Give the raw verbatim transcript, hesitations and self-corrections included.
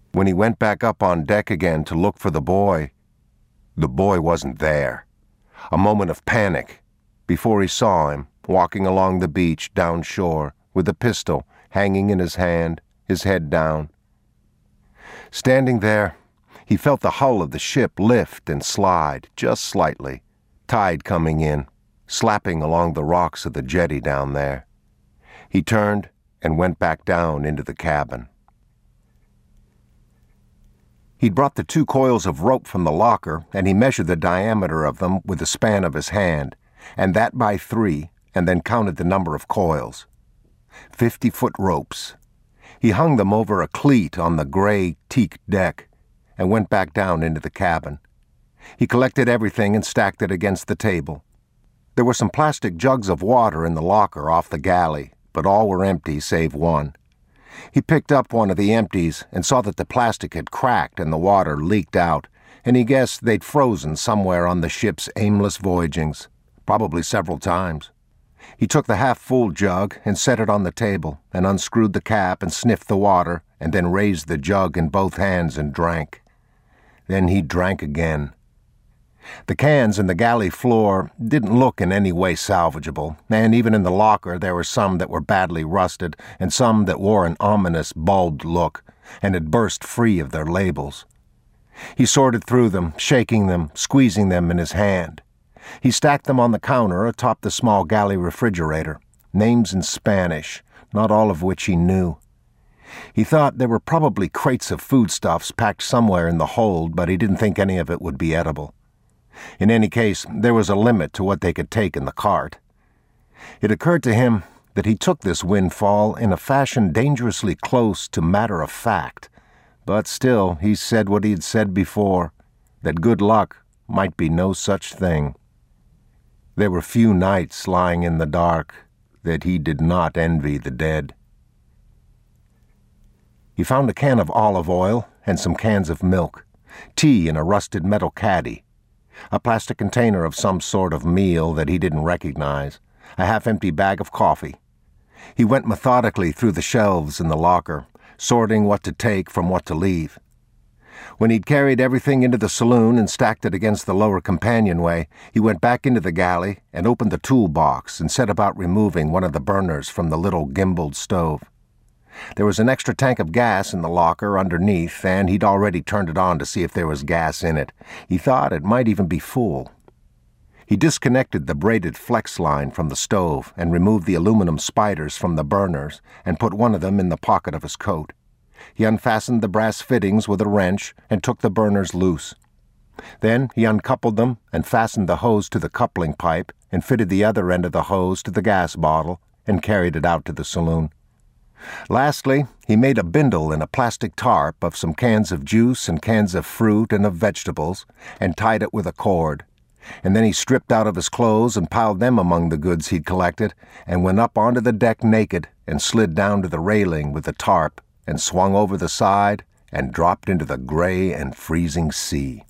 When he went back up on deck again to look for the boy, the boy wasn't there. A moment of panic before he saw him walking along the beach down shore with a pistol hanging in his hand, his head down. Standing there, he felt the hull of the ship lift and slide just slightly, tide coming in, slapping along the rocks of the jetty down there. He turned and went back down into the cabin. He'd brought the two coils of rope from the locker, and he measured the diameter of them with the span of his hand, and that by three, and then counted the number of coils. Fifty-foot ropes. He hung them over a cleat on the gray teak deck and went back down into the cabin. He collected everything and stacked it against the table. There were some plastic jugs of water in the locker off the galley, but all were empty save one. He picked up one of the empties and saw that the plastic had cracked and the water leaked out, and he guessed they'd frozen somewhere on the ship's aimless voyagings, probably several times. He took the half-full jug and set it on the table and unscrewed the cap and sniffed the water and then raised the jug in both hands and drank. Then he drank again. The cans in the galley floor didn't look in any way salvageable, and even in the locker there were some that were badly rusted and some that wore an ominous, bulbed look and had burst free of their labels. He sorted through them, shaking them, squeezing them in his hand. He stacked them on the counter atop the small galley refrigerator, names in Spanish, not all of which he knew. He thought there were probably crates of foodstuffs packed somewhere in the hold, but he didn't think any of it would be edible. In any case, there was a limit to what they could take in the cart. It occurred to him that he took this windfall in a fashion dangerously close to matter of fact, but still he said what he had said before, that good luck might be no such thing. There were few nights lying in the dark that he did not envy the dead. He found a can of olive oil and some cans of milk, tea in a rusted metal caddy, a plastic container of some sort of meal that he didn't recognize, a half-empty bag of coffee. He went methodically through the shelves in the locker, sorting what to take from what to leave. When he'd carried everything into the saloon and stacked it against the lower companionway, he went back into the galley and opened the toolbox and set about removing one of the burners from the little gimbaled stove. There was an extra tank of gas in the locker underneath, and he'd already turned it on to see if there was gas in it. He thought it might even be full. He disconnected the braided flex line from the stove and removed the aluminum spiders from the burners and put one of them in the pocket of his coat. He unfastened the brass fittings with a wrench and took the burners loose. Then he uncoupled them and fastened the hose to the coupling pipe and fitted the other end of the hose to the gas bottle and carried it out to the saloon. Lastly, he made a bindle in a plastic tarp of some cans of juice and cans of fruit and of vegetables and tied it with a cord. And then he stripped out of his clothes and piled them among the goods he'd collected and went up onto the deck naked and slid down to the railing with the tarp and swung over the side and dropped into the gray and freezing sea.